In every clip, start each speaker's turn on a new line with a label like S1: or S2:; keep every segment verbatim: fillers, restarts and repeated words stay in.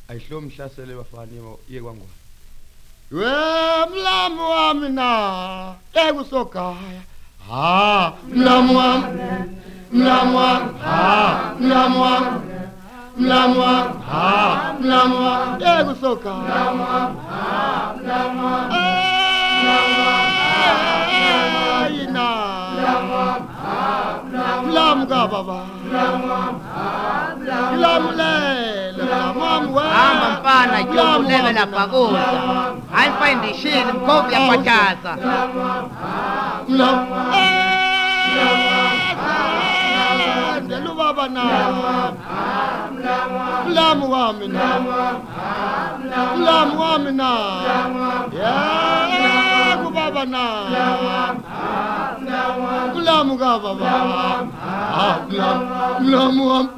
S1: ayihlomi hlasele bafani yekwangwa
S2: we mlamu wami na ekusogaya ha mlamu wami mlamu wami ha mlamu wami mlamu wami ha mlamu wami ekusogaya mlamu wami ha mlamu wami ayina mlamu wami ha mlamu ka baba mlamu wami ha mlamu lele mlamu wami
S3: hamba mfana jobulele lapha kuza hayifind ishini mkhombi yaphachaza
S2: ndelu baba na mlamu wami na mlamu wami na ya kubaba na mlamu ka baba mlamu wami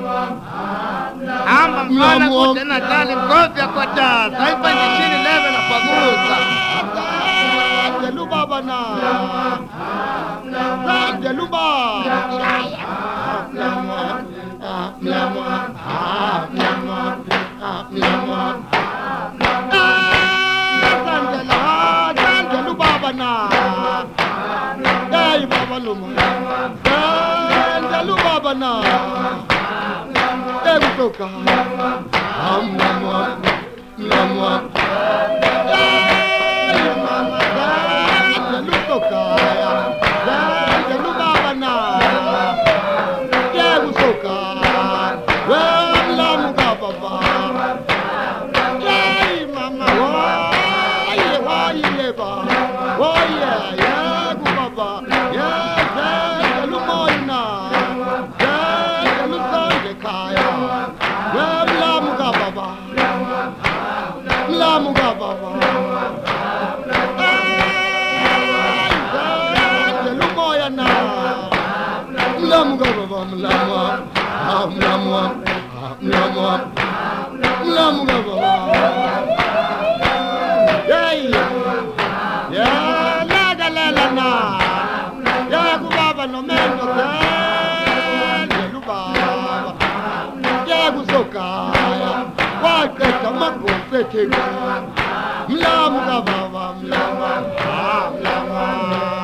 S3: hamba mfana kude natali mkhombi yaphachaza hayifind ishini lele lapha kuza
S2: ndelu baba na ndelu baba mlamu mlamu mlamu mlamu Sandela, Sandelu Baba na, Dai Baba Luma, Sandelu Baba na, Ebutoka, Am Lamwa, Lamwa, Dai Mama, Sandelu Toka, Sandelu Baba na, Ebutoka, Well Lamu Baba. Oh yeah, yeah, go baba, yeah, yeah, the lumoina, yeah, the lusande kaya, yeah, lamuga baba, lamuga baba, yeah, the lumoina, lamuga baba, lamwa, lamwa, lamwa, lamuga baba, yeah. Yeah, la la la la na. Yeah, go baba no men no ten. Yeah, go baba. Yeah, go soka. Why get the mango fete? Mlamu baba, mlamu, mlamu.